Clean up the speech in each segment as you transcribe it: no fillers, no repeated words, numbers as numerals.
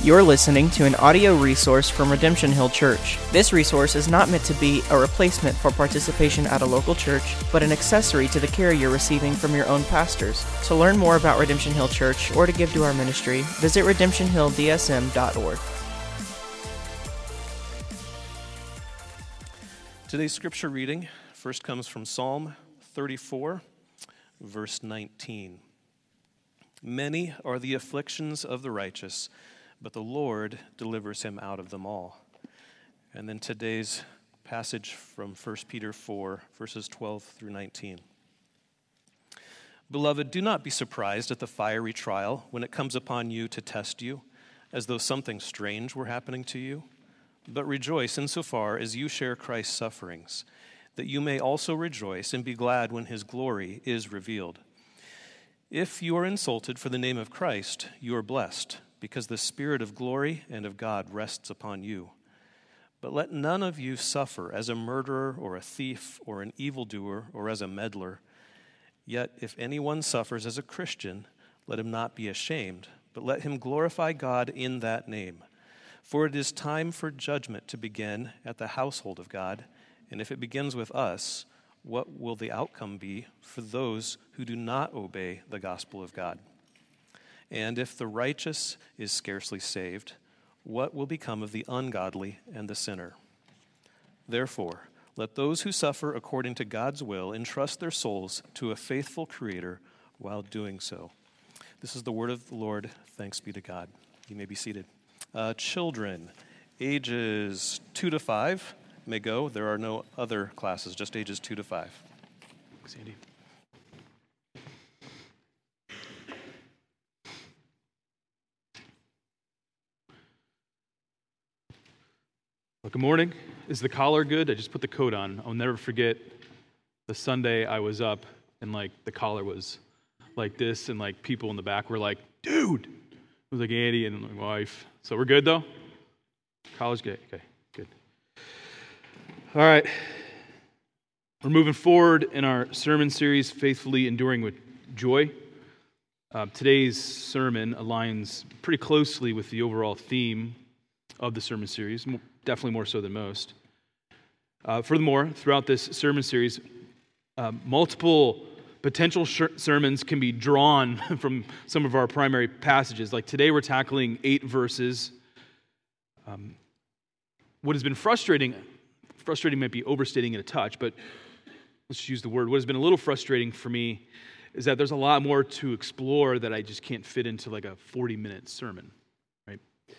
You're listening to an audio resource from Redemption Hill Church. This resource is not meant to be a replacement for participation at a local church, but an accessory to the care you're receiving from your own pastors. To learn more about Redemption Hill Church or to give to our ministry, visit redemptionhilldsm.org. Today's scripture reading first comes from Psalm 34, verse 19. Many are the afflictions of the righteous, but the Lord delivers him out of them all. And then today's passage from 1 Peter 4, verses 12 through 19. Beloved, do not be surprised at the fiery trial when it comes upon you to test you, as though something strange were happening to you. But rejoice insofar as you share Christ's sufferings, that you may also rejoice and be glad when his glory is revealed. If you are insulted for the name of Christ, you are blessed, because the Spirit of glory and of God rests upon you. But let none of you suffer as a murderer or a thief or an evildoer or as a meddler. Yet if anyone suffers as a Christian, let him not be ashamed, but let him glorify God in that name. For it is time for judgment to begin at the household of God, and if it begins with us, what will the outcome be for those who do not obey the gospel of God? And if the righteous is scarcely saved, what will become of the ungodly and the sinner? Therefore, let those who suffer according to God's will entrust their souls to a faithful Creator while doing so. This is the word of the Lord. Thanks be to God. You may be seated. Children, ages 2 to 5 may go. There are no other classes, just ages 2 to 5. Thanks, Andy. Well, good morning. Is the collar good? I just put the coat on. I'll never forget the Sunday I was up and the collar was like this and people in the back were like, dude! It was like Andy and my wife. So we're good though? Collar's good? Okay, good. All right. We're moving forward in our sermon series, Faithfully Enduring with Joy. Today's sermon aligns pretty closely with the overall theme of the sermon series, definitely more so than most. Furthermore, throughout this sermon series, multiple potential sermons can be drawn from some of our primary passages. Like today, we're tackling 8 verses. What has been frustrating might be overstating it a touch, but let's use the word. What has been a little frustrating for me is that there's a lot more to explore that I just can't fit into a 40-minute sermon, right?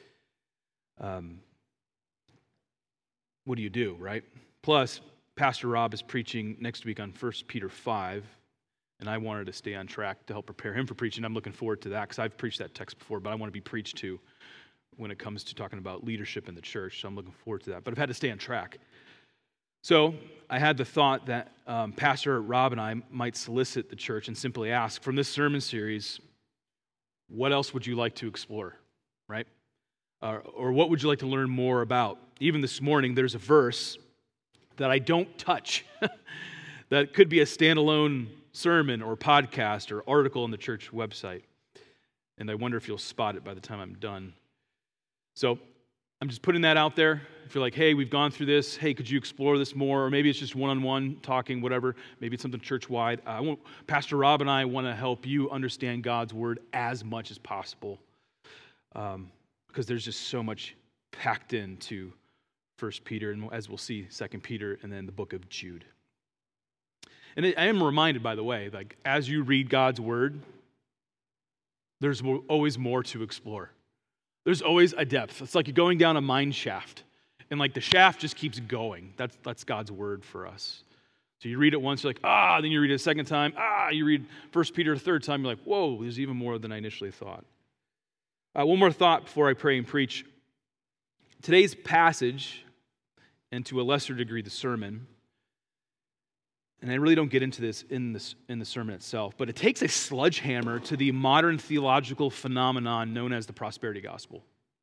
What do you do, right? Plus, Pastor Rob is preaching next week on 1 Peter 5, and I wanted to stay on track to help prepare him for preaching. I'm looking forward to that because I've preached that text before, but I want to be preached to when it comes to talking about leadership in the church, so I'm looking forward to that. But I've had to stay on track. So I had the thought that Pastor Rob and I might solicit the church and simply ask, from this sermon series, what else would you like to explore, right? Or what would you like to learn more about? Even this morning, there's a verse that I don't touch that could be a standalone sermon or podcast or article on the church website. And I wonder if you'll spot it by the time I'm done. So I'm just putting that out there. If you're like, hey, we've gone through this. Hey, could you explore this more? Or maybe it's just one-on-one talking, whatever. Maybe it's something church-wide. Pastor Rob and I want to help you understand God's word as much as possible. Because there's just so much packed into 1 Peter, and as we'll see, 2 Peter, and then the book of Jude. And I am reminded, by the way, as you read God's word, there's always more to explore. There's always a depth. It's like you're going down a mine shaft, and the shaft just keeps going. That's God's word for us. So you read it once, you're like, then you read it a second time, you read 1 Peter a third time, you're like, whoa, there's even more than I initially thought. One more thought before I pray and preach. Today's passage, and to a lesser degree the sermon, and I really don't get into this in the sermon itself, but it takes a sledgehammer to the modern theological phenomenon known as the prosperity gospel.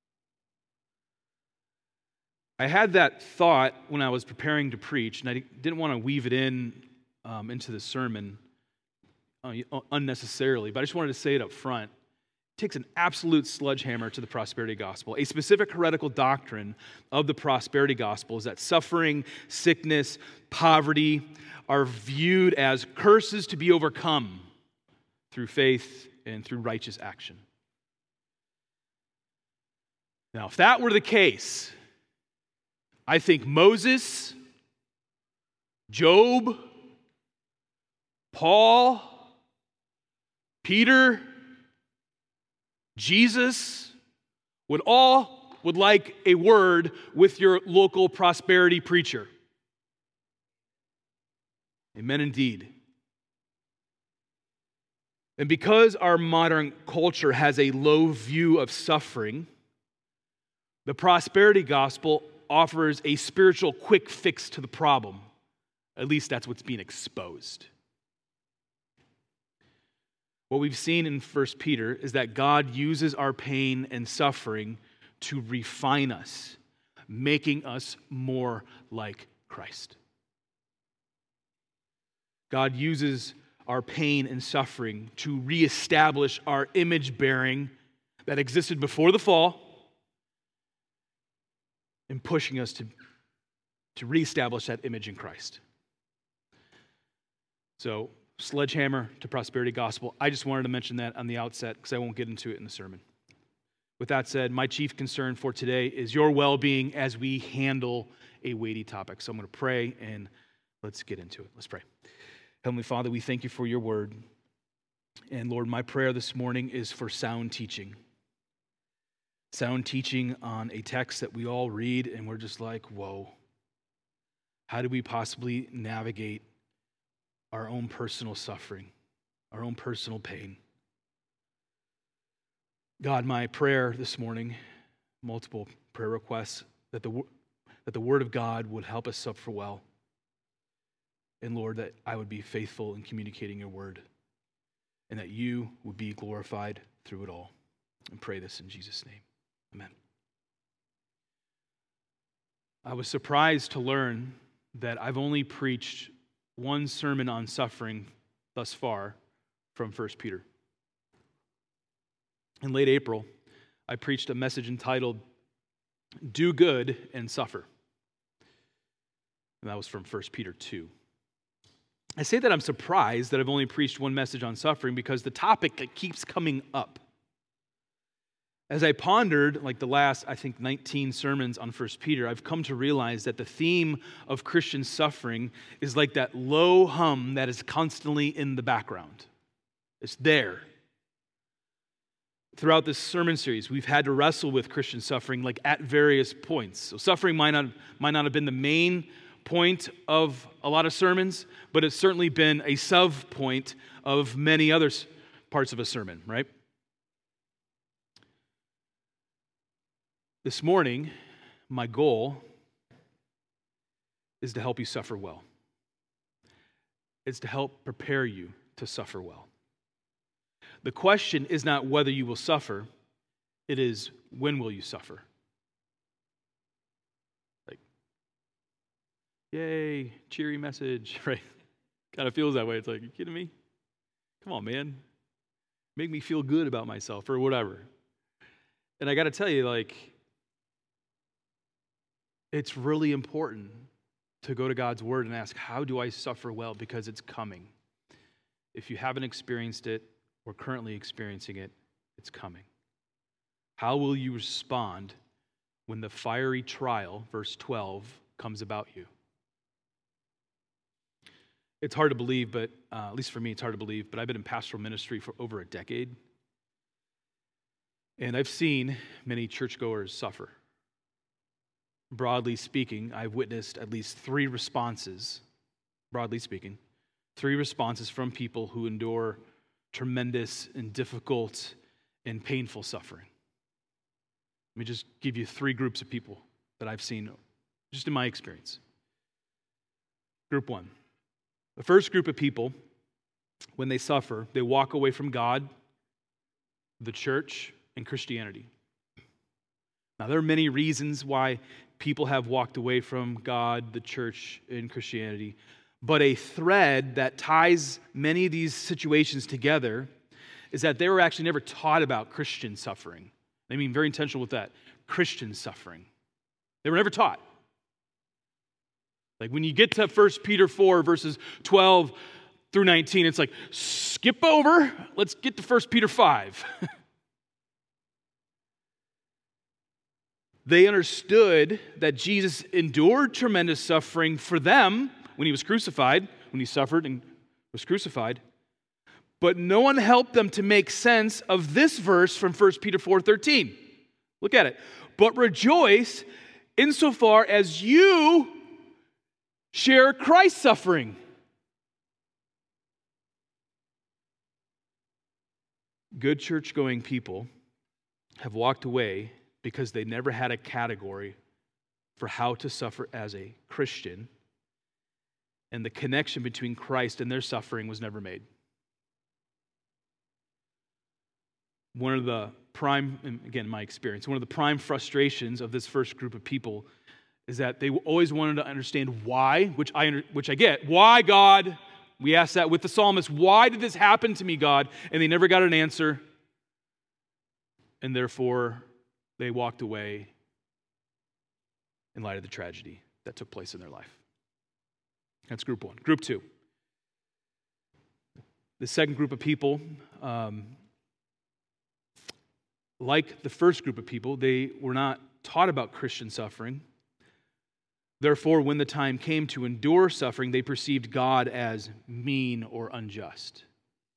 I had that thought when I was preparing to preach, and I didn't want to weave it into the sermon unnecessarily, but I just wanted to say it up front. takes an absolute sledgehammer to the prosperity gospel. A specific heretical doctrine of the prosperity gospel is that suffering, sickness, poverty are viewed as curses to be overcome through faith and through righteous action. Now, if that were the case, I think Moses, Job, Paul, Peter, Jesus would like a word with your local prosperity preacher. Amen indeed. And because our modern culture has a low view of suffering, the prosperity gospel offers a spiritual quick fix to the problem. At least that's what's being exposed. What we've seen in 1 Peter is that God uses our pain and suffering to refine us, making us more like Christ. God uses our pain and suffering to reestablish our image bearing that existed before the fall and pushing us to reestablish that image in Christ. So, sledgehammer to prosperity gospel. I just wanted to mention that on the outset because I won't get into it in the sermon. With that said, my chief concern for today is your well-being as we handle a weighty topic. So I'm going to pray and let's get into it. Let's pray. Heavenly Father, we thank you for your word. And Lord, my prayer this morning is for sound teaching. Sound teaching on a text that we all read and we're just like, whoa. How do we possibly navigate our own personal suffering, our own personal pain? God, my prayer this morning, multiple prayer requests, that the Word of God would help us suffer well. And Lord, that I would be faithful in communicating your word, and that you would be glorified through it all. And pray this in Jesus' name. Amen. I was surprised to learn that I've only preached one sermon on suffering thus far from 1 Peter. In late April, I preached a message entitled, Do Good and Suffer. And that was from 1 Peter 2. I say that I'm surprised that I've only preached one message on suffering because the topic keeps coming up. As I pondered, like the last, 19 sermons on 1 Peter, I've come to realize that the theme of Christian suffering is like that low hum that is constantly in the background. It's there. Throughout this sermon series, we've had to wrestle with Christian suffering like at various points. So suffering might not have been the main point of a lot of sermons, but it's certainly been a sub-point of many other parts of a sermon, right? This morning, my goal is to help you suffer well. It's to help prepare you to suffer well. The question is not whether you will suffer, it is when will you suffer? Like, yay, cheery message, right? Kind of feels that way. It's like, you kidding me? Come on, man. Make me feel good about myself or whatever. And I got to tell you, it's really important to go to God's word and ask, how do I suffer well? Because it's coming. If you haven't experienced it or currently experiencing it, it's coming. How will you respond when the fiery trial, verse 12, comes about you? It's hard to believe, but at least for me, it's hard to believe, but I've been in pastoral ministry for over a decade. And I've seen many churchgoers suffer. Broadly speaking, I've witnessed at least three responses from people who endure tremendous and difficult and painful suffering. Let me just give you three groups of people that I've seen just in my experience. Group one. The first group of people, when they suffer, they walk away from God, the church, and Christianity. Now, there are many reasons why people have walked away from God, the church, and Christianity, but a thread that ties many of these situations together is that they were actually never taught about Christian suffering. I mean, very intentional with that. Christian suffering. They were never taught. Like when you get to 1 Peter 4, verses 12 through 19, it's like, skip over, let's get to 1 Peter 5. They understood that Jesus endured tremendous suffering for them when he was crucified, when he suffered and was crucified. But no one helped them to make sense of this verse from 1 Peter 4:13. Look at it. But rejoice insofar as you share Christ's suffering. Good church-going people have walked away because they never had a category for how to suffer as a Christian, and the connection between Christ and their suffering was never made. One of the prime, again, my experience, one of the prime frustrations of this first group of people is that they always wanted to understand why, which I get. Why, God? We asked that with the psalmist. Why did this happen to me, God? And they never got an answer. And therefore, they walked away in light of the tragedy that took place in their life. That's group one. Group two. The second group of people, like the first group of people, they were not taught about Christian suffering. Therefore, when the time came to endure suffering, they perceived God as mean or unjust.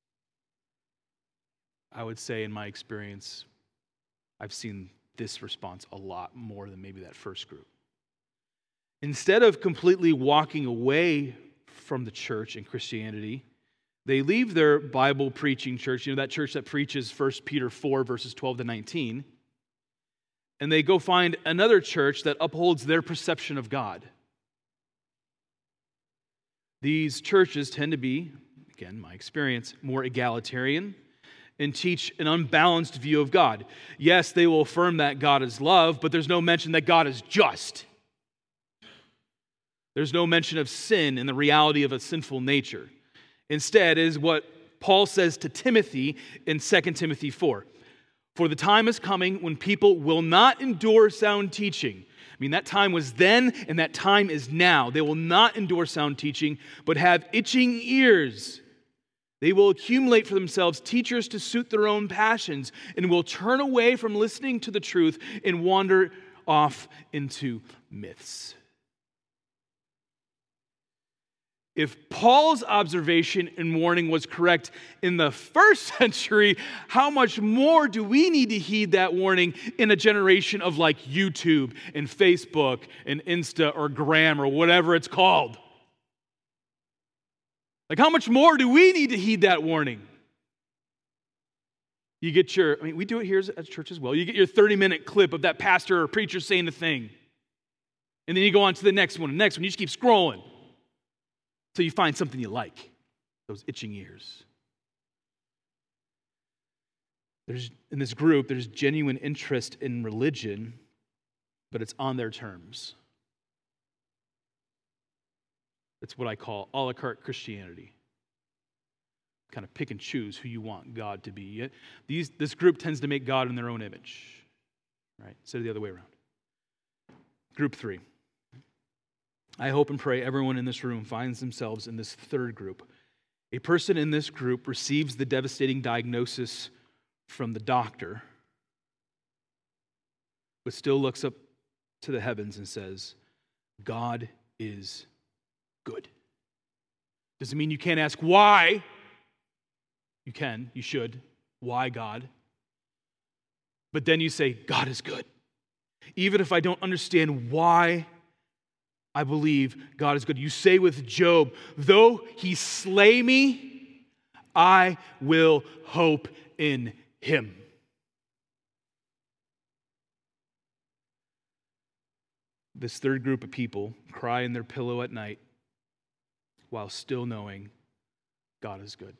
I would say, in my experience, I've seen this response a lot more than maybe that first group. Instead of completely walking away from the church and Christianity, they leave their Bible preaching church, that church that preaches 1 Peter 4, verses 12 to 19, and they go find another church that upholds their perception of God. These churches tend to be, again, my experience, more egalitarian and teach an unbalanced view of God. Yes, they will affirm that God is love, but there's no mention that God is just. There's no mention of sin and the reality of a sinful nature. Instead is what Paul says to Timothy in 2 Timothy 4. For the time is coming when people will not endure sound teaching. I mean, that time was then and that time is now. They will not endure sound teaching, but have itching ears. They will accumulate for themselves teachers to suit their own passions and will turn away from listening to the truth and wander off into myths. If Paul's observation and warning was correct in the first century, how much more do we need to heed that warning in a generation of like YouTube and Facebook and Insta or Gram or whatever it's called? Like, how much more do we need to heed that warning? You get we do it here at church as well. You get your 30-minute clip of that pastor or preacher saying a thing. And then you go on to the next one, you just keep scrolling. So you find something you like, those itching ears. In this group, there's genuine interest in religion, but it's on their terms. It's what I call a la carte Christianity. Kind of pick and choose who you want God to be. This group tends to make God in their own image, right? Instead of the other way around. Group 3. I hope and pray everyone in this room finds themselves in this third group. A person in this group receives the devastating diagnosis from the doctor, but still looks up to the heavens and says, God is good. Doesn't mean you can't ask why. You can, you should. Why God? But then you say, God is good. Even if I don't understand why I believe God is good. You say with Job, though he slay me, I will hope in him. This third group of people cry in their pillow at night while still knowing God is good.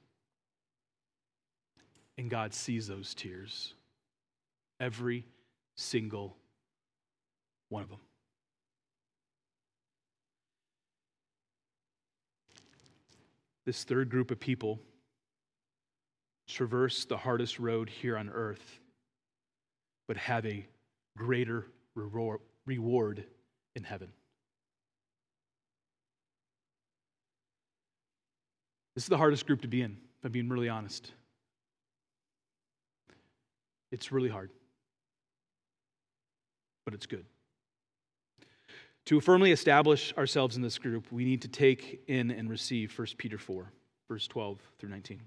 And God sees those tears. Every single one of them. This third group of people traverse the hardest road here on earth, but have a greater reward in heaven. This is the hardest group to be in, if I'm being really honest. It's really hard, but it's good. To firmly establish ourselves in this group, we need to take in and receive 1 Peter 4, verse 12 through 19.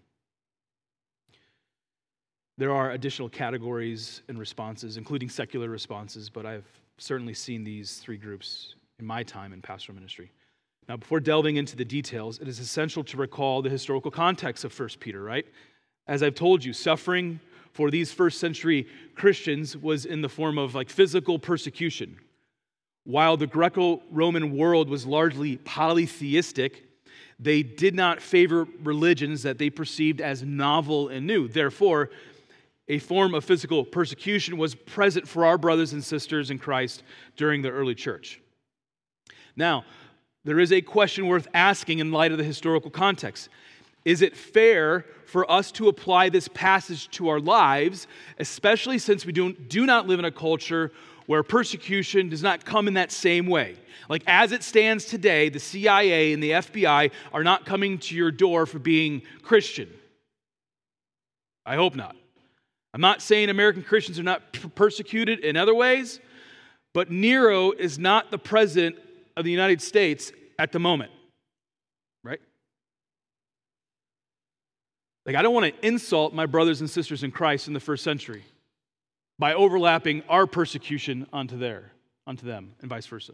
There are additional categories and responses, including secular responses, but I've certainly seen these three groups in my time in pastoral ministry. Now, before delving into the details, it is essential to recall the historical context of 1 Peter, right? As I've told you, suffering for these first century Christians was in the form of physical persecution. While the Greco-Roman world was largely polytheistic, they did not favor religions that they perceived as novel and new. Therefore, a form of physical persecution was present for our brothers and sisters in Christ during the early church. Now, there is a question worth asking in light of the historical context. Is it fair for us to apply this passage to our lives, especially since we do not live in a culture where persecution does not come in that same way? As it stands today, the CIA and the FBI are not coming to your door for being Christian. I hope not. I'm not saying American Christians are not persecuted in other ways, but Nero is not the president of the United States at the moment, right? I don't want to insult my brothers and sisters in Christ in the first century by overlapping our persecution onto them, and vice versa.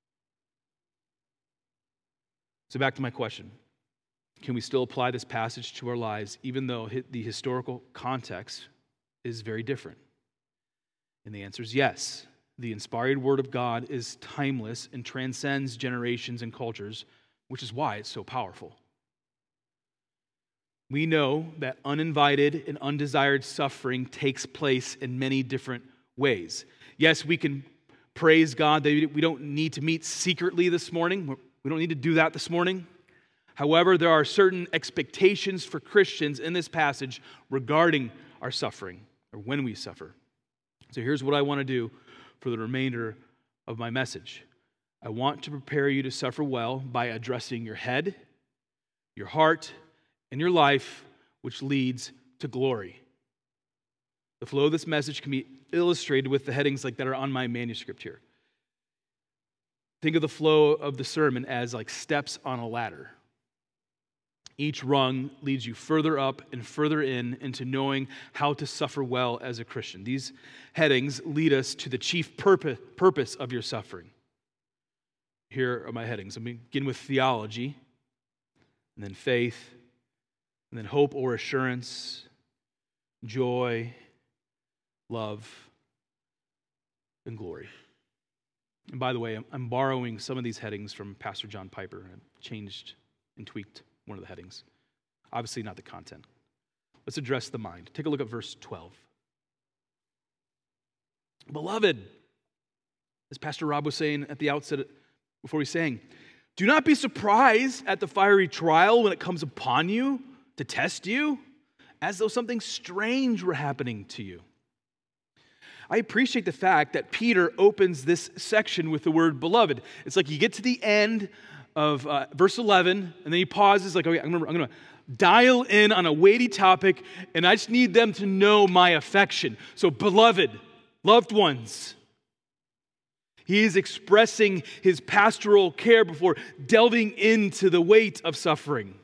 So back to my question. Can we still apply this passage to our lives even though the historical context is very different? And the answer is yes. The inspired Word of God is timeless and transcends generations and cultures, which is why it's so powerful. We know that uninvited and undesired suffering takes place in many different ways. Yes, we can praise God that we don't need to meet secretly this morning. We don't need to do that this morning. However, there are certain expectations for Christians in this passage regarding our suffering, or when we suffer. So here's what I want to do for the remainder of my message. I want to prepare you to suffer well by addressing your head, your heart, and your life, which leads to glory. The flow of this message can be illustrated with the headings that are on my manuscript here. Think of the flow of the sermon as steps on a ladder. Each rung leads you further up and further into knowing how to suffer well as a Christian. These headings lead us to the chief purpose of your suffering. Here are my headings. I'm going to begin with theology, and then faith, and then hope or assurance, joy, love, and glory. And by the way, I'm borrowing some of these headings from Pastor John Piper. I've changed and tweaked one of the headings. Obviously not the content. Let's address the mind. Take a look at verse 12. Beloved, as Pastor Rob was saying at the outset before he sang, do not be surprised at the fiery trial when it comes upon you to test you, as though something strange were happening to you. I appreciate the fact that Peter opens this section with the word beloved. It's you get to the end of verse 11, and then he pauses okay, I'm going to dial in on a weighty topic, and I just need them to know my affection. So beloved, loved ones. He is expressing his pastoral care before delving into the weight of suffering.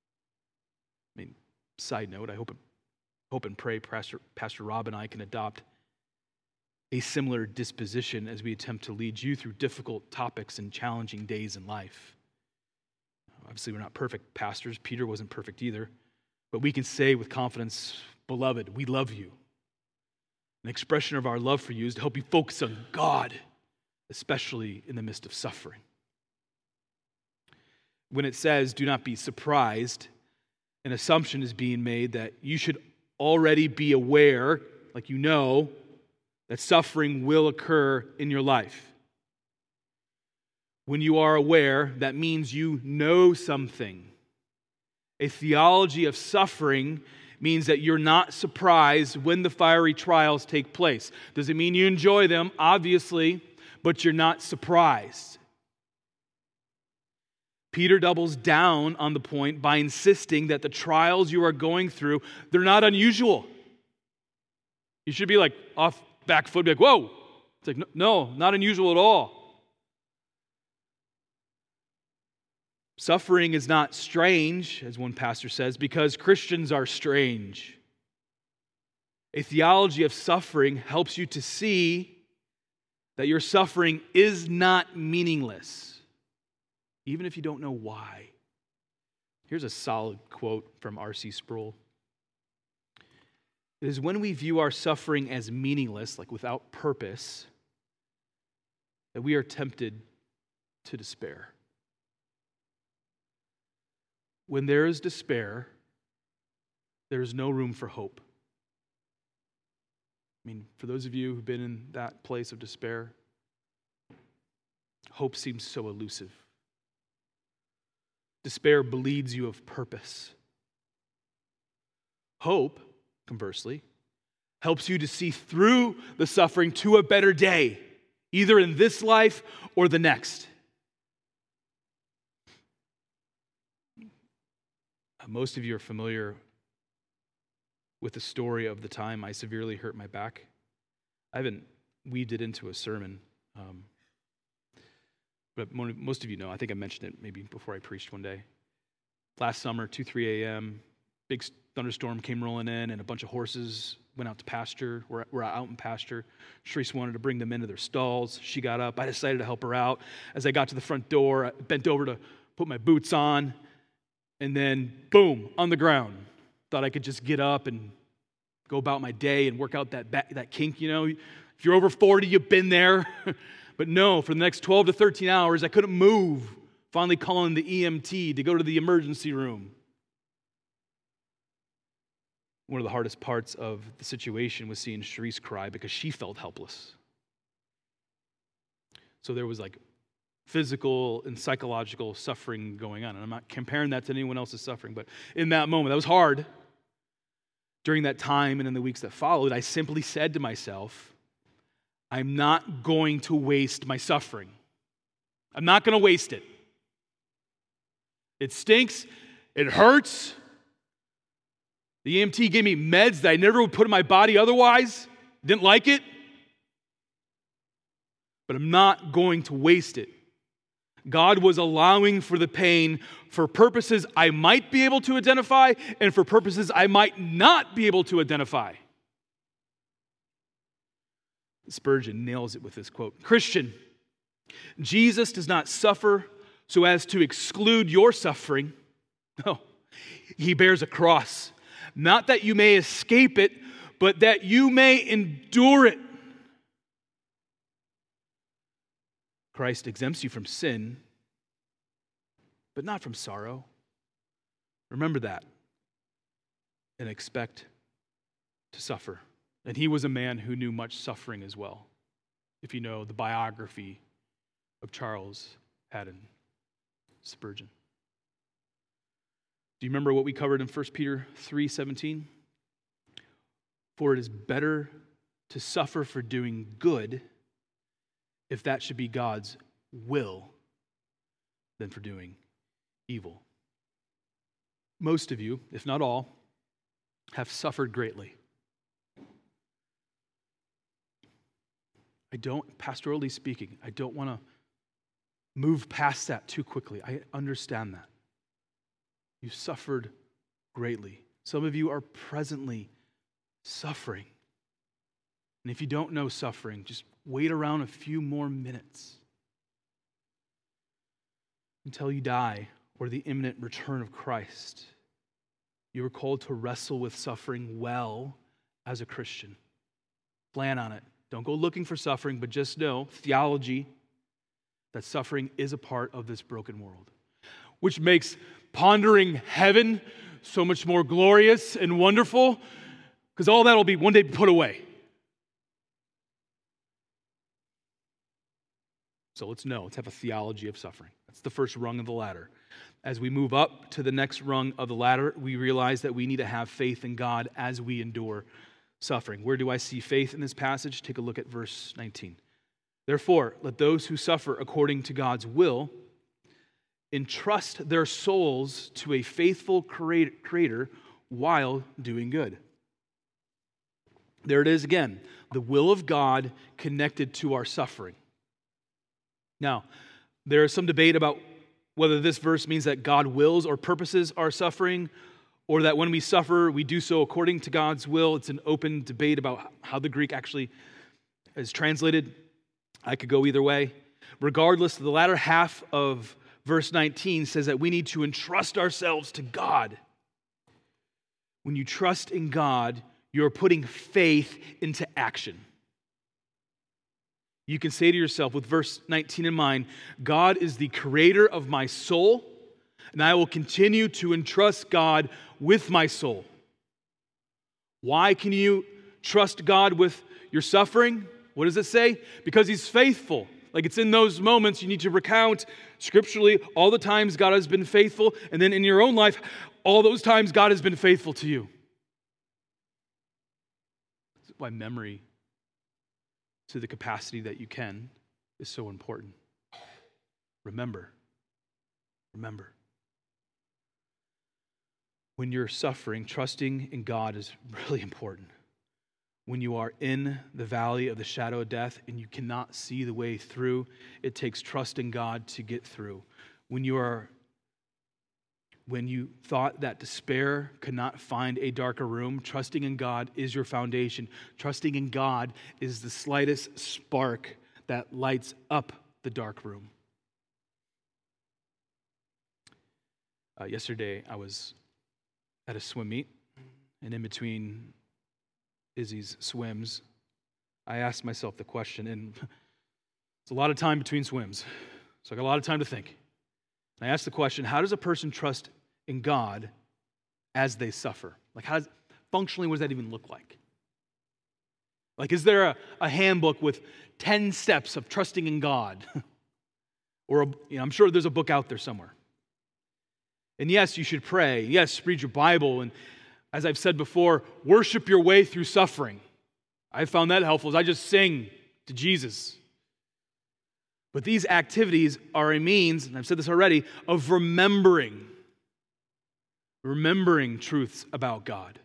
Side note, I hope and pray Pastor Rob and I can adopt a similar disposition as we attempt to lead you through difficult topics and challenging days in life. Obviously, we're not perfect pastors. Peter wasn't perfect either. But we can say with confidence, beloved, we love you. An expression of our love for you is to help you focus on God, especially in the midst of suffering. When it says, do not be surprised, an assumption is being made that you should already be aware, you know, that suffering will occur in your life. When you are aware, that means you know something. A theology of suffering means that you're not surprised when the fiery trials take place. Does it mean you enjoy them? Obviously, but you're not surprised. Peter doubles down on the point by insisting that the trials you are going through, they're not unusual. You should be like off back foot, be like, whoa. It's like, no, not unusual at all. Suffering is not strange, as one pastor says, because Christians are strange. A theology of suffering helps you to see that your suffering is not meaningless, even if you don't know why. Here's a solid quote from R.C. Sproul. It is when we view our suffering as meaningless, like without purpose, that we are tempted to despair. When there is despair, there is no room for hope. I mean, for those of you who've been in that place of despair, hope seems so elusive. Despair bleeds you of purpose. Hope, conversely, helps you to see through the suffering to a better day, either in this life or the next. Most of you are familiar with the story of the time I severely hurt my back. I haven't weaved it into a sermon, but most of you know. I think I mentioned it maybe before I preached one day. Last summer, 2-3 a.m., big thunderstorm came rolling in, and a bunch of horses went out to pasture. We're out in pasture. Sharice wanted to bring them into their stalls. She got up. I decided to help her out. As I got to the front door, I bent over to put my boots on, and then, boom, on the ground. Thought I could just get up and go about my day and work out that kink, you know. If you're over 40, you've been there. But no, for the next 12 to 13 hours, I couldn't move. Finally calling the EMT to go to the emergency room. One of the hardest parts of the situation was seeing Sharice cry because she felt helpless. So there was like physical and psychological suffering going on. And I'm not comparing that to anyone else's suffering, but in that moment, that was hard. During that time and in the weeks that followed, I simply said to myself, I'm not going to waste my suffering. I'm not going to waste it. It stinks. It hurts. The EMT gave me meds that I never would put in my body otherwise. Didn't like it. But I'm not going to waste it. God was allowing for the pain for purposes I might be able to identify and for purposes I might not be able to identify. Spurgeon nails it with this quote. Christian, Jesus does not suffer so as to exclude your suffering. No, he bears a cross. Not that you may escape it, but that you may endure it. Christ exempts you from sin, but not from sorrow. Remember that and expect to suffer. And he was a man who knew much suffering as well, if you know the biography of Charles Haddon Spurgeon. Do you remember what we covered in 1 Peter 3:17? For it is better to suffer for doing good, if that should be God's will, than for doing evil. Most of you, if not all, have suffered greatly. Pastorally speaking, I don't want to move past that too quickly. I understand that. You suffered greatly. Some of you are presently suffering. And if you don't know suffering, just wait around a few more minutes until you die or the imminent return of Christ. You are called to wrestle with suffering well as a Christian. Plan on it. Don't go looking for suffering, but just know, theology, that suffering is a part of this broken world, which makes pondering heaven so much more glorious and wonderful, because all that will be one day put away. So let's have a theology of suffering. That's the first rung of the ladder. As we move up to the next rung of the ladder, we realize that we need to have faith in God as we endure suffering. Where do I see faith in this passage? Take a look at verse 19. Therefore, let those who suffer according to God's will entrust their souls to a faithful Creator while doing good. There it is again, the will of God connected to our suffering. Now, there is some debate about whether this verse means that God wills or purposes our suffering, or that when we suffer, we do so according to God's will. It's an open debate about how the Greek actually is translated. I could go either way. Regardless, the latter half of verse 19 says that we need to entrust ourselves to God. When you trust in God, you're putting faith into action. You can say to yourself, with verse 19 in mind, God is the creator of my soul, and I will continue to entrust God with my soul. Why can you trust God with your suffering? What does it say? Because He's faithful. Like, it's in those moments you need to recount scripturally all the times God has been faithful, and then in your own life, all those times God has been faithful to you. That's why memory, to the capacity that you can, is so important. Remember. When you're suffering, trusting in God is really important. When you are in the valley of the shadow of death and you cannot see the way through, it takes trust in God to get through. When you thought that despair could not find a darker room, trusting in God is your foundation. Trusting in God is the slightest spark that lights up the dark room. Yesterday, I was at a swim meet, and in between Izzy's swims, I asked myself the question, and it's a lot of time between swims, so I got a lot of time to think. And I asked the question, how does a person trust in God as they suffer? Like, functionally, what does that even look like? Like, is there a handbook with 10 steps of trusting in God? Or, I'm sure there's a book out there somewhere. And yes, you should pray. Yes, read your Bible. And as I've said before, worship your way through suffering. I found that helpful as I just sing to Jesus. But these activities are a means, and I've said this already, of remembering truths about God.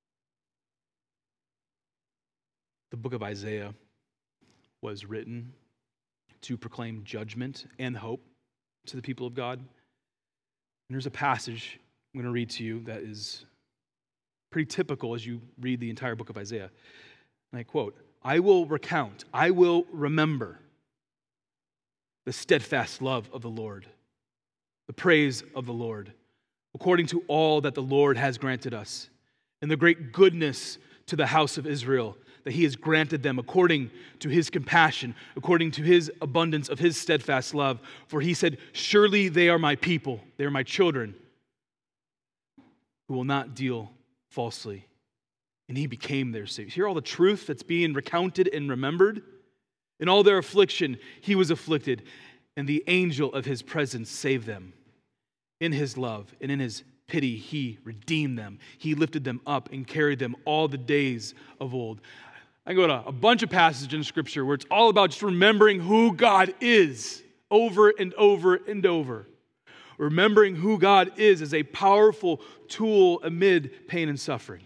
The book of Isaiah was written to proclaim judgment and hope to the people of God. And there's a passage I'm going to read to you that is pretty typical as you read the entire book of Isaiah. And I quote, I will remember the steadfast love of the Lord, the praise of the Lord, according to all that the Lord has granted us, and the great goodness to the house of Israel, that He has granted them according to His compassion, according to His abundance of His steadfast love. For He said, surely they are my people, they are my children, who will not deal falsely. And He became their Savior. Hear all the truth that's being recounted and remembered? In all their affliction, He was afflicted, and the angel of His presence saved them. In His love and in His pity, He redeemed them. He lifted them up and carried them all the days of old. I go to a bunch of passages in Scripture where it's all about just remembering who God is over and over and over. Remembering who God is a powerful tool amid pain and suffering.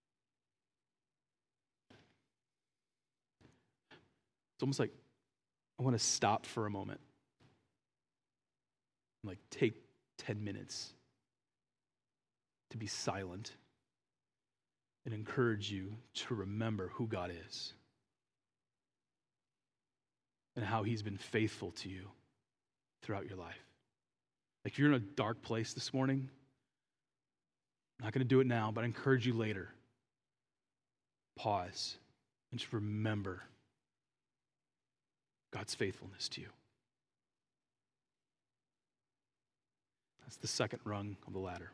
It's almost like I want to stop for a moment. Like, take 10 minutes to be silent and encourage you to remember who God is and how He's been faithful to you throughout your life. Like, if you're in a dark place this morning, I'm not going to do it now, but I encourage you later. Pause and just remember God's faithfulness to you. That's the second rung of the ladder.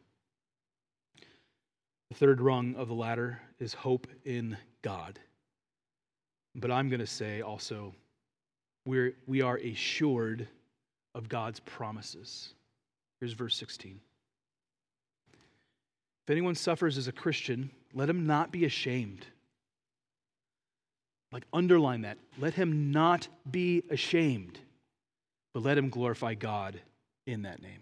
The third rung of the ladder is hope in God. But I'm going to say also, we are assured of God's promises. Here's verse 16. If anyone suffers as a Christian, let him not be ashamed. Like, underline that. Let him not be ashamed, but let him glorify God in that name.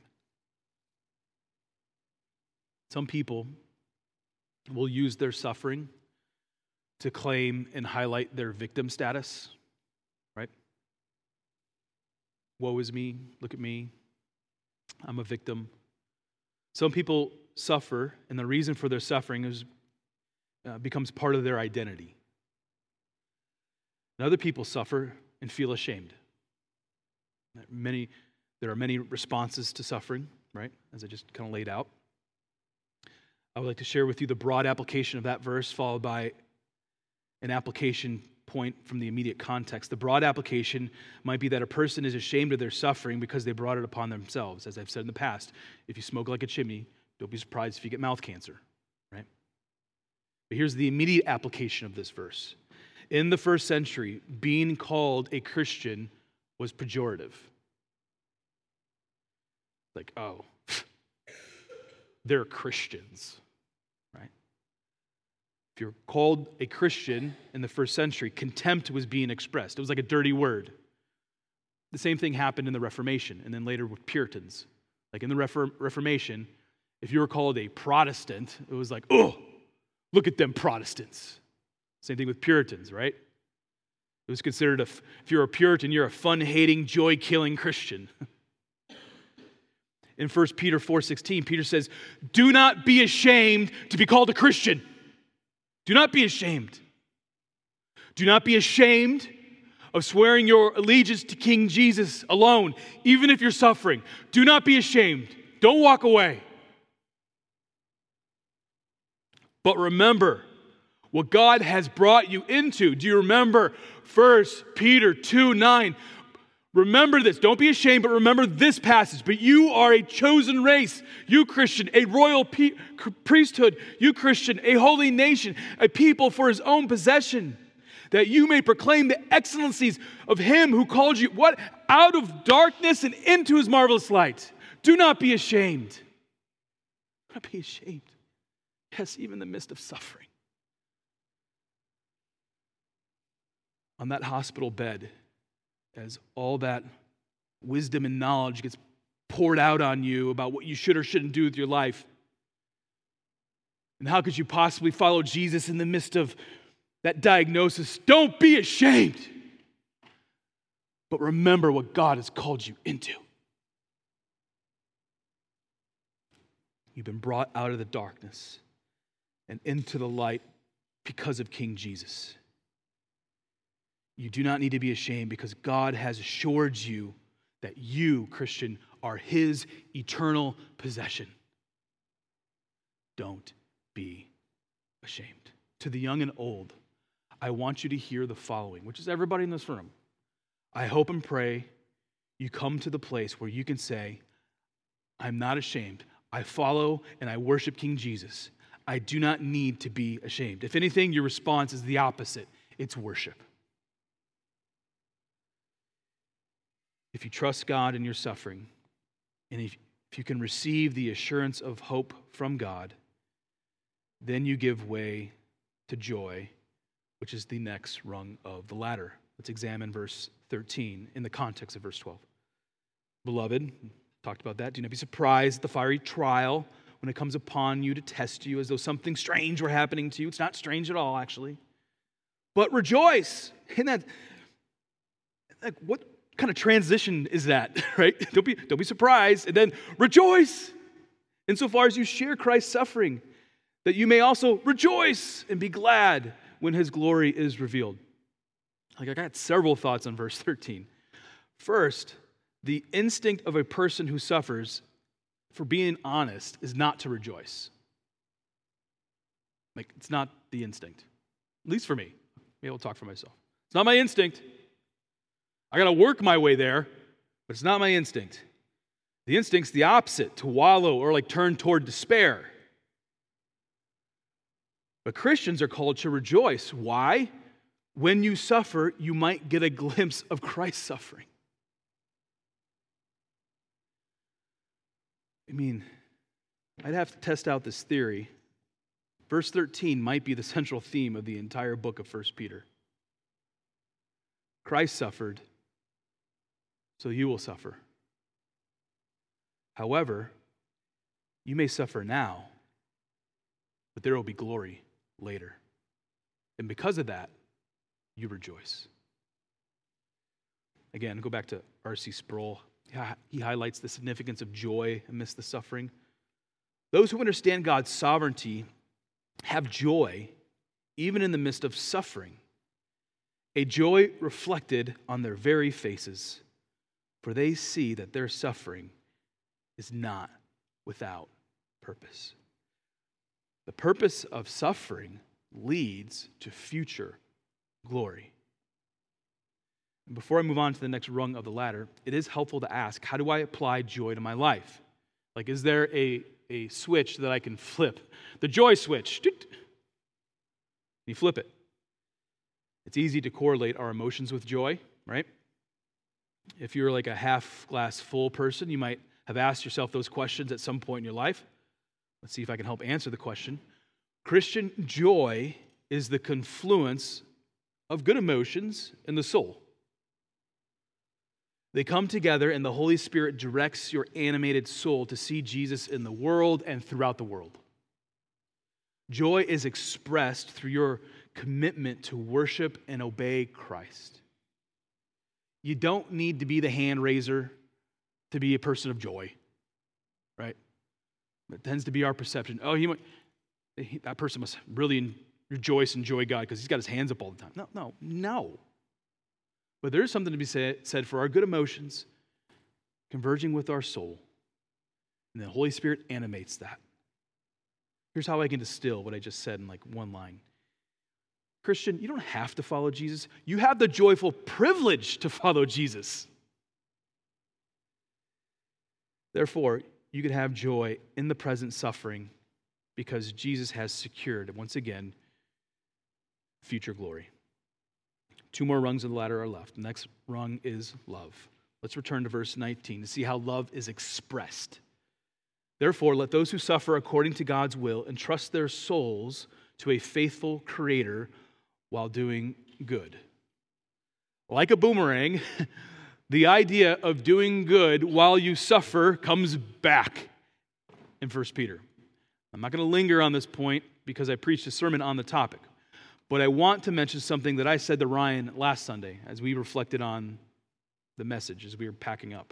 Some people will use their suffering to claim and highlight their victim status, right? Woe is me, look at me, I'm a victim. Some people suffer, and the reason for their suffering becomes part of their identity. And other people suffer and feel ashamed. There are many responses to suffering, right? As I just kind of laid out. I would like to share with you the broad application of that verse, followed by an application point from the immediate context. The broad application might be that a person is ashamed of their suffering because they brought it upon themselves. As I've said in the past, if you smoke like a chimney, don't be surprised if you get mouth cancer, right? But here's the immediate application of this verse. In the first century, being called a Christian was pejorative. Like, oh, they're Christians, right? If you're called a Christian in the first century, contempt was being expressed. It was like a dirty word. The same thing happened in the Reformation and then later with Puritans. Like in the Reformation, if you were called a Protestant, it was like, oh, look at them Protestants. Same thing with Puritans, right? It was considered, if you're a Puritan, you're a fun-hating, joy-killing Christian. In 1 Peter 4:16, Peter says, do not be ashamed to be called a Christian. Do not be ashamed. Do not be ashamed of swearing your allegiance to King Jesus alone, even if you're suffering. Do not be ashamed. Don't walk away. But remember what God has brought you into. Do you remember 1 Peter 2:9? Remember this. Don't be ashamed, but remember this passage. But you are a chosen race. You, Christian, a royal priesthood. You, Christian, a holy nation, a people for his own possession, that you may proclaim the excellencies of him who called you, what? Out of darkness and into his marvelous light. Do not be ashamed. Do not be ashamed. Yes, even in the midst of suffering. On that hospital bed, as all that wisdom and knowledge gets poured out on you about what you should or shouldn't do with your life, and how could you possibly follow Jesus in the midst of that diagnosis? Don't be ashamed, but remember what God has called you into. You've been brought out of the darkness and into the light because of King Jesus. You do not need to be ashamed because God has assured you that you, Christian, are his eternal possession. Don't be ashamed. To the young and old, I want you to hear the following, which is everybody in this room. I hope and pray you come to the place where you can say, I'm not ashamed. I follow and I worship King Jesus. I do not need to be ashamed. If anything, your response is the opposite. It's worship. If you trust God in your suffering, and if you can receive the assurance of hope from God, then you give way to joy, which is the next rung of the ladder. Let's examine verse 13 in the context of verse 12. Beloved, talked about that. Do not be surprised at the fiery trial when it comes upon you to test you as though something strange were happening to you. It's not strange at all, actually. But rejoice. Isn't that, like, what kind of transition is that, right? Don't be surprised, and then rejoice insofar as you share Christ's suffering, that you may also rejoice and be glad when his glory is revealed. Like, I got several thoughts on verse 13. First, the instinct of a person who suffers, for being honest, is not to rejoice. Like, it's not the instinct. At least for me. Maybe I'll talk for myself. It's not my instinct. I got to work my way there, but it's not my instinct. The instinct's the opposite, to wallow or like turn toward despair. But Christians are called to rejoice. Why? when you suffer, you might get a glimpse of Christ's suffering. I mean, I'd have to test out this theory. Verse 13 might be the central theme of the entire book of 1 Peter. Christ suffered, so you will suffer. However, you may suffer now, but there will be glory later. And because of that, you rejoice. Again, go back to R.C. Sproul. He highlights the significance of joy amidst the suffering. Those who understand God's sovereignty have joy even in the midst of suffering, a joy reflected on their very faces, for they see that their suffering is not without purpose. The purpose of suffering leads to future glory. And before I move on to the next rung of the ladder, it is helpful to ask, how do I apply joy to my life? Like, is there a switch that I can flip? The joy switch. You flip it. It's easy to correlate our emotions with joy, right? If you're like a half glass full person, you might have asked yourself those questions at some point in your life. Let's see if I can help answer the question. Christian joy is the confluence of good emotions in the soul. They come together and the Holy Spirit directs your animated soul to see Jesus in the world and throughout the world. Joy is expressed through your commitment to worship and obey Christ. You don't need to be the hand raiser to be a person of joy, right? It tends to be our perception. Oh, that person must really rejoice and enjoy God because he's got his hands up all the time. No. But there is something to be said for our good emotions converging with our soul. And the Holy Spirit animates that. Here's how I can distill what I just said in like one line. Christian, you don't have to follow Jesus. You have the joyful privilege to follow Jesus. Therefore, you can have joy in the present suffering because Jesus has secured, once again, future glory. 2 more rungs of the ladder are left. The next rung is love. Let's return to verse 19 to see how love is expressed. Therefore, let those who suffer according to God's will entrust their souls to a faithful Creator while doing good. Like a boomerang, the idea of doing good while you suffer comes back in 1 Peter. I'm not going to linger on this point because I preached a sermon on the topic. But I want to mention something that I said to Ryan last Sunday as we reflected on the message as we were packing up.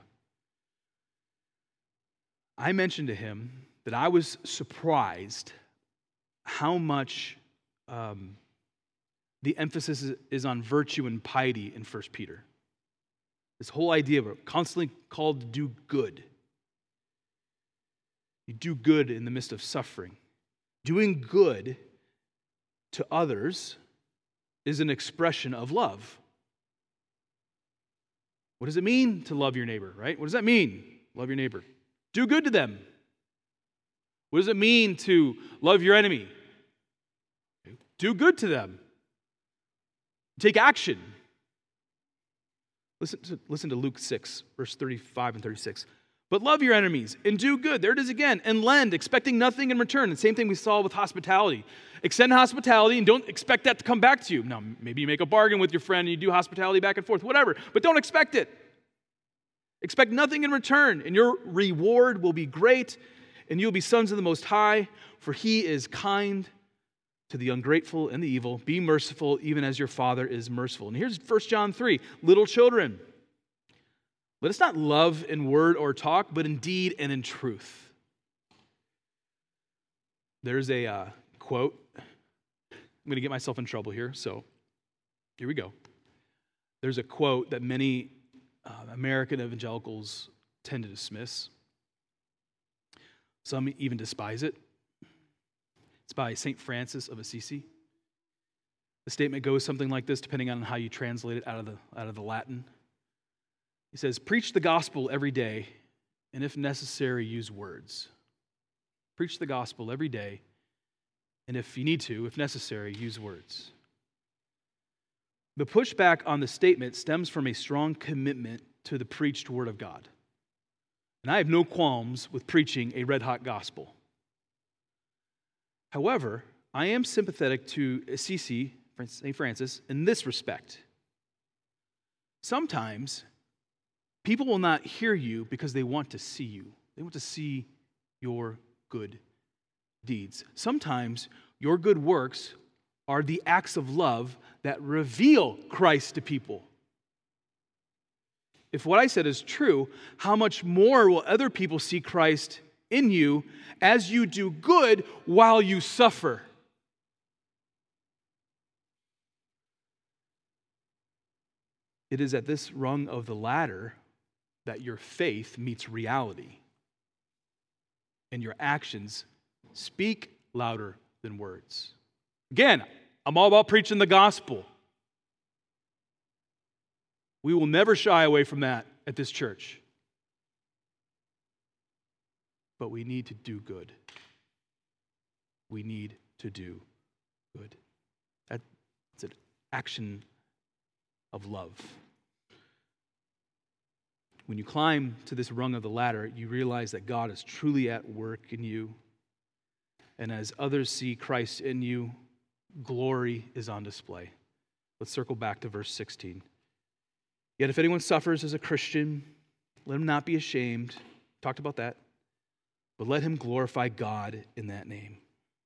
I mentioned to him that I was surprised how much the emphasis is on virtue and piety in 1 Peter. This whole idea of we're constantly called to do good. You do good in the midst of suffering. Doing good to others is an expression of love. What does it mean to love your neighbor, right? What does that mean? Love your neighbor. Do good to them. What does it mean to love your enemy? Do good to them. Take action. Listen to Luke 6, verse 35 and 36. But love your enemies and do good. There it is again. And lend, expecting nothing in return. The same thing we saw with hospitality. Extend hospitality and don't expect that to come back to you. Now, maybe you make a bargain with your friend and you do hospitality back and forth, whatever. But don't expect it. Expect nothing in return, and your reward will be great, and you'll be sons of the Most High, for He is kind to the ungrateful and the evil. Be merciful, even as your Father is merciful. And here's 1 John 3. Little children, let us not love in word or talk, but in deed and in truth. There's a quote. I'm going to get myself in trouble here, so here we go. There's a quote that many American evangelicals tend to dismiss. Some even despise it. It's by St. Francis of Assisi. The statement goes something like this, depending on how you translate it out of the Latin. He says, preach the gospel every day, and if necessary, use words. Preach the gospel every day, and if you need to, if necessary, use words. The pushback on the statement stems from a strong commitment to the preached word of God. And I have no qualms with preaching a red-hot gospel. However, I am sympathetic to Assisi, St. Francis, in this respect. Sometimes people will not hear you because they want to see you. They want to see your good deeds. Sometimes your good works are the acts of love that reveal Christ to people. If what I said is true, how much more will other people see Christ in you as you do good while you suffer? It is at this rung of the ladder that your faith meets reality, and your actions speak louder than words. Again, I'm all about preaching the gospel. We will never shy away from that at this church. But we need to do good. We need to do good. That's an action of love. When you climb to this rung of the ladder, you realize that God is truly at work in you. And as others see Christ in you, glory is on display. Let's circle back to verse 16. Yet if anyone suffers as a Christian, let him not be ashamed. Talked about that. But let him glorify God in that name.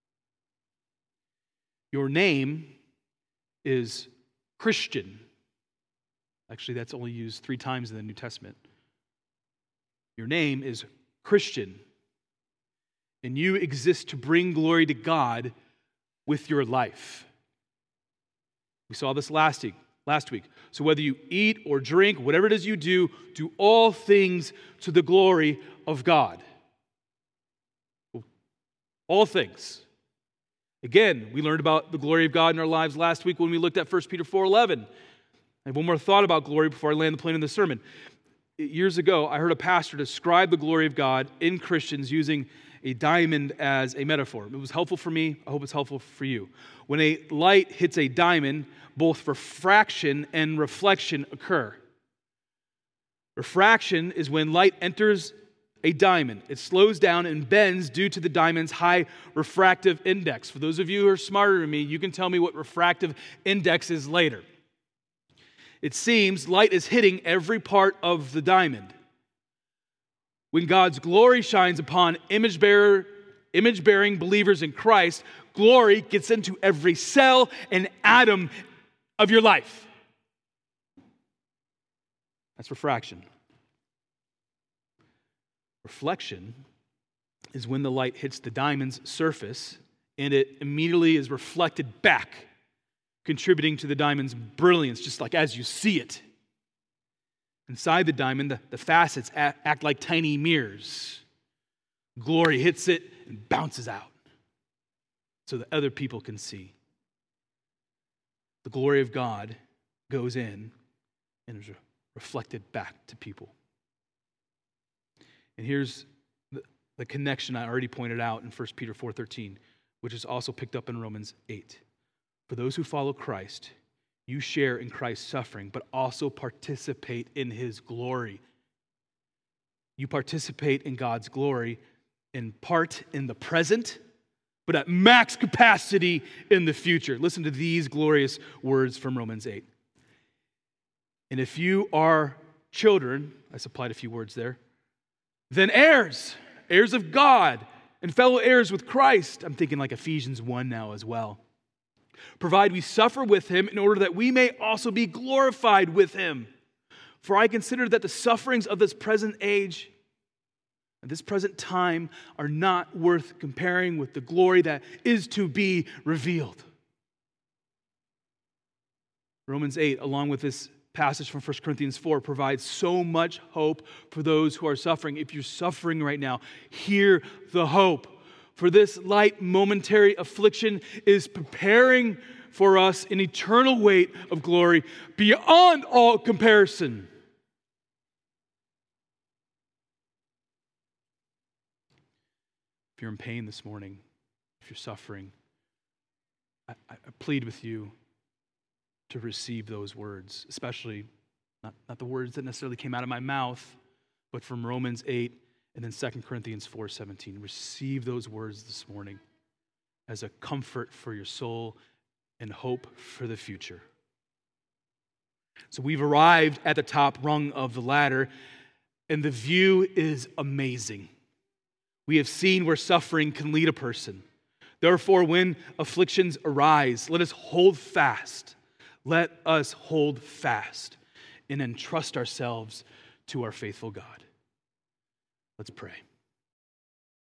Your name is Christian. Actually, that's only used 3 times in the New Testament. Your name is Christian. And you exist to bring glory to God with your life. We saw this last week. So whether you eat or drink, whatever it is you do all things to the glory of God. All things. Again, we learned about the glory of God in our lives last week when we looked at 1 Peter 4:11. I have one more thought about glory before I land the plane in the sermon. Years ago, I heard a pastor describe the glory of God in Christians using a diamond as a metaphor. It was helpful for me. I hope it's helpful for you. When a light hits a diamond, both refraction and reflection occur. Refraction is when light enters a diamond. It slows down and bends due to the diamond's high refractive index. For those of you who are smarter than me, you can tell me what refractive index is later. It seems light is hitting every part of the diamond. When God's glory shines upon image-bearing believers in Christ, glory gets into every cell and atom of your life. That's refraction. Reflection is when the light hits the diamond's surface and it immediately is reflected back, contributing to the diamond's brilliance, just like as you see it. Inside the diamond, the facets act like tiny mirrors. Glory hits it and bounces out so that other people can see. The glory of God goes in and is reflected back to people. And here's the connection I already pointed out in 1 Peter 4:13, which is also picked up in Romans 8. For those who follow Christ, you share in Christ's suffering, but also participate in his glory. You participate in God's glory in part in the present, but at max capacity in the future. Listen to these glorious words from Romans 8. And if you are children, I supplied a few words there, then heirs of God, and fellow heirs with Christ. I'm thinking like Ephesians 1 now as well. Provide we suffer with him in order that we may also be glorified with him. For I consider that the sufferings of this present age, at this present time, are not worth comparing with the glory that is to be revealed. Romans 8, along with this passage from 1 Corinthians 4, provides so much hope for those who are suffering. If you're suffering right now, hear the hope. For this light momentary affliction is preparing for us an eternal weight of glory beyond all comparison. If you're in pain this morning, if you're suffering, I plead with you, to receive those words, especially not the words that necessarily came out of my mouth, but from Romans 8 and then 2 Corinthians 4:17. Receive those words this morning as a comfort for your soul and hope for the future. So we've arrived at the top rung of the ladder, and the view is amazing. We have seen where suffering can lead a person. Therefore, when afflictions arise, let us hold fast. Let us hold fast and entrust ourselves to our faithful God. Let's pray.